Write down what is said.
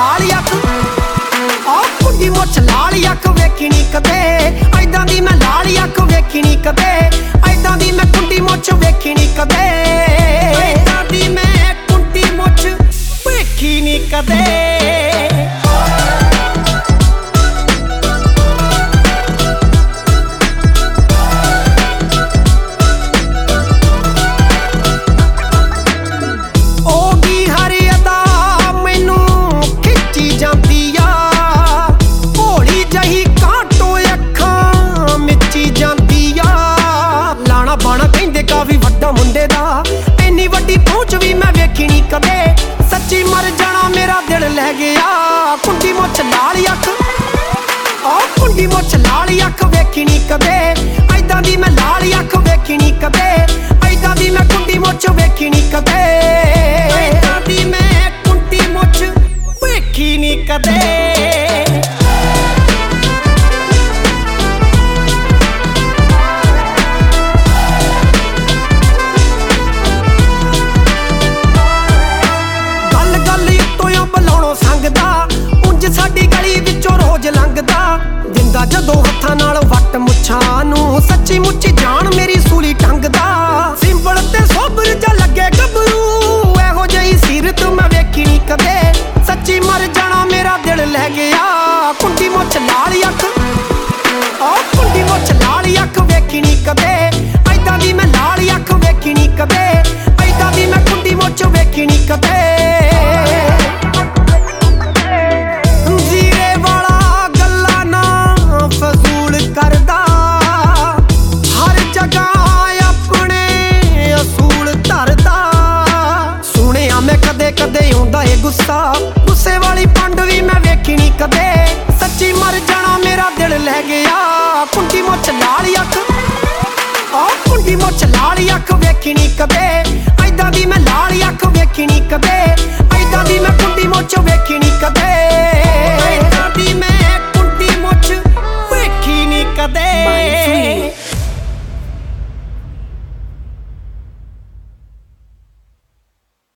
ਲਾਲ ਅੱਖ, ਆ ਕੁੰਡੀ ਮੁੱਛ ਲਾਲ ਅੱਖ ਵੇਖੀ ਨੀ ਕਦੇ। ਐਦਾਂ ਦੀ ਮੈਂ ਲਾਲ ਅੱਖ ਵੇਖੀ ਨੀ ਕਦੇ, ਐਦਾਂ ਦੀ ਮੈਂ ਕੁੰਡੀ ਮੁੱਛ ਵੇਖੀ ਨੀ ਕਦੇ, ਐਦਾਂ ਦੀ ਮੈਂ ਕੁੰਡੀ ਮੁੱਛ ਵੇਖੀ ਨੀ ਕਦੇ। ਕਾਫੀ ਵੱਡਾ ਮੁੰਡੇ ਦਾ, ਇੰਨੀ ਵੱਡੀ ਪਹੁੰਚ ਵੀ ਮੈਂ ਵੇਖੀ ਨੀ ਕਦੇ। ਸੱਚੀ ਮਰ ਜਾਣਾ ਮੇਰਾ ਦਿਲ ਲੈ ਗਿਆ। ਕੁੰਡੀ ਮੁੱਛ ਲਾਲ ਅੱਖ, ਆ ਕੁੰਡੀ ਮੁੱਛ ਲਾਲ ਅੱਖ ਵੇਖੀ ਨੀ ਕਦੇ, ਐਦਾਂ ਦੀ ਮੈਂ ਲਾਲ ਅੱਖ ਵੇਖੀ ਨੀ ਕਦੇ, ਐਦਾਂ ਦੀ ਮੈਂ ਕੁੰਡੀ ਮੁੱਛ ਵੇਖੀ ਨੀ ਕਦੇ, ਐਦਾਂ ਦੀ ਮੈਂ ਕੁੰਡੀ ਮੁੱਛ ਵੇਖੀ ਨੀ ਕਦੇ। ਸਾਡੀ ਗਲੀ ਵਿੱਚੋਂ ਰੋਜ਼ ਲੰਘਦਾ, ਦਿੰਦਾ ਜਦੋਂ ਹੱਥਾਂ ਨਾਲ ਵੱਟ ਮੁੱਛਾਂ ਨੂੰ, ਸੱਚੀ ਮੁੱਚੀ ਜਾਨ ਮੇਰੀ ਸੂਲੀ ਟੰਗਦਾ। ਸਿੰਬਲ ਤੇ ਸੋਬਰ ਜਾ ਲੱਗੇ ਗੱਭਰੂ, ਇਹੋ ਜਿਹੀ ਸੀਰਤ ਮੈਂ ਵੇਖੀ ਨੀ ਕਦੇ। ਸੱਚੀ ਮਰ ਜਾਣਾ ਮੇਰਾ ਦਿਲ ਲੈ ਗਿਆ। ਕੁੰਡੀ ਮੁੱਛ ਲਾਲ ਅੱਖ, ਆ ਕੁੰਡੀ ਮੁੱਛ ਲਾਲ ਅੱਖ ਵੇਖੀ ਨੀ ਕਦੇ, ਐਦਾਂ ਦੀ ਮੈਂ ਲਾਲ ਅੱਖ ਵੇਖੀ ਨੀ ਕਦੇ, ਐਦਾਂ ਦੀ ਮੈਂ ਕੁੰਡੀ ਮੁੱਛ ਵੇਖੀ ਨੀ ਕਦੇ। ਕਦੇ ਆਉਂਦਾ ਏ ਗੁੱਸਾ, ਗੁੱਸੇ ਵਾਲੀ ਪੰਡ ਵੀ ਮੈਂ ਵੇਖੀ ਨੀ ਕਦੇ। ਸੱਚੀ ਮਰ ਜਾਣਾ ਮੇਰਾ ਦਿਲ ਲੈ ਗਿਆ। ਕੁੰਡੀ ਮੁੱਛ ਲਾਲ ਅੱਖ, ਆ ਕੁੰਡੀ ਮੁੱਛ ਲਾਲ ਅੱਖ ਵੇਖੀ ਨੀ ਕਦੇ, ਐਦਾਂ ਦੀ ਮੈਂ ਲਾਲ ਅੱਖ ਵੇਖੀ ਨੀ ਕਦੇ, ਐਦਾਂ ਦੀ ਮੈਂ ਕੁੰਡੀ ਮੁੱਛ ਵੇਖੀ ਨੀ ਕਦੇ।